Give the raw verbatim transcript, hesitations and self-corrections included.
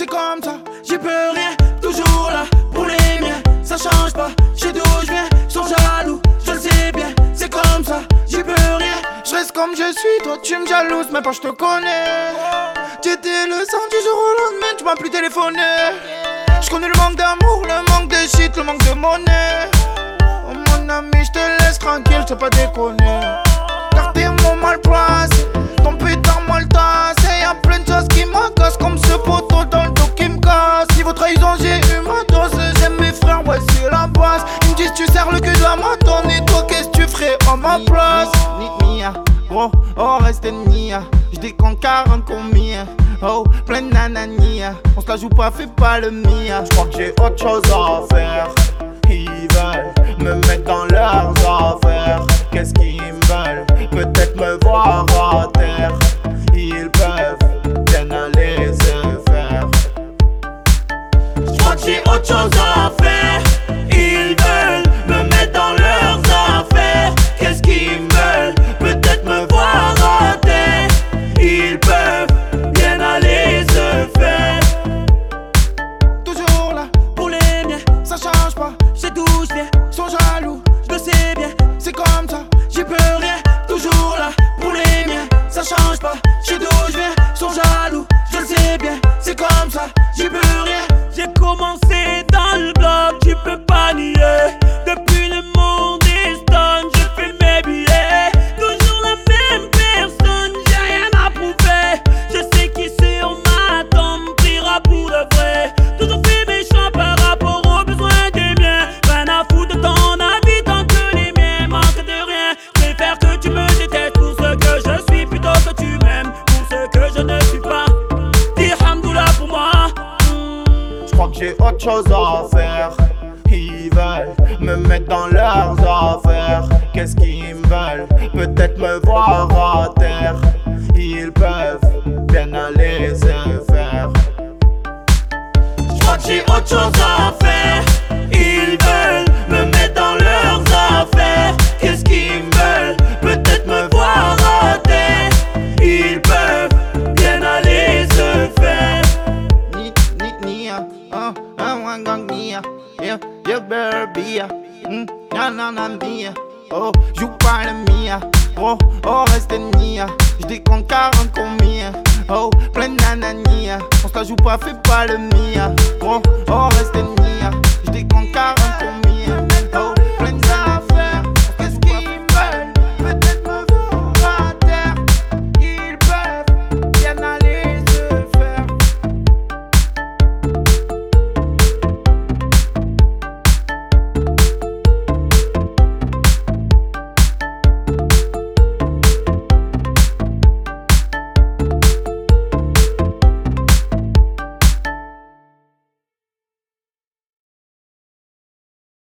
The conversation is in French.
comme ça, j'y peux rien. Toujours là pour les miens, ça change pas. J'sais d'où je viens, sont jaloux, je le sais bien. C'est comme ça, j'y peux rien. Je reste comme je suis, toi tu me jalouses, même pas je te connais. J'étais le sang du jour au lendemain, tu m'as plus téléphoné. Je connais le manque d'amour, le manque de shit, le manque de monnaie. Oh mon ami, je te laisse tranquille, je t'ai pas déconné. Car t'es mon mal placé, ton putain mal tassé. Y'a plein de choses qui m'agacent, comme ce poteau dans le dos qui me casse. Niveau trahison, j'ai eu ma dose, j'aime mes frères, ouais c'est la base. Ils me disent tu sers le cul de la matone, et toi qu'est-ce que tu ferais à ma place? Nia, gros, oh reste nia. J'décompte quarante combien. Oh, plein de nanania. On se la joue pas, fais pas le mia. J'crois que j'ai autre chose à faire. Ils veulent me mettre dans leurs affaires. Qu'est-ce qu'ils me veulent? Peut-être me voir à terre. Ils peuvent bien aller se faire. J'crois que j'ai autre chose à faire. Ils veulent me mettre dans leurs affaires. Qu'est-ce qu'ils me veulent? Peut-être me voir à terre. Ils peuvent bien aller se faire. Toujours là pour les miens, ça change pas. J'sais d'où je viens, sont jaloux, je le sais bien. C'est comme ça, j'y peux rien. Toujours là pour les miens, ça change pas. J'sais d'où je viens, sont jaloux, je le sais bien. C'est comme ça, j'y peux rien. J'ai commencé dans le bloc, tu peux pas nier. Depuis le monde est stone, je fais mes billets. Toujours la même personne, j'ai rien à prouver. Je sais qui sur ma tombe priera pour de vrai. Toujours fait mes choix par rapport aux besoins des miens. Rien à foutre de ton avis tant que les miens manquent de rien. Je préfère que tu me détestes pour ce que je suis plutôt que tu m'aimes pour ce que je ne suis pas. Dis hamdoullah pour moi. J'crois que j'ai autre chose à faire. Ils veulent me mettre dans leurs affaires. Qu'est-ce qu'ils me veulent? Peut-être me voir à terre. Ils peuvent bien aller se faire. J'crois que j'ai autre chose à faire. Ils veulent me mettre dans leurs affaires. Qu'est-ce qu'ils me veulent? Peut-être me voir à terre. Ils peuvent bien aller se faire. Ni, ni, nia, oh, oh, one gang nia. Yeah, yeah, baby, mm, na, na, na, mia. Oh, joue pas le mia. Oh, oh, reste nia. J'décompte quarante combien. Oh, plein de nanania. On se la joue pas, fais pas le mia. Oh, oh, reste nia.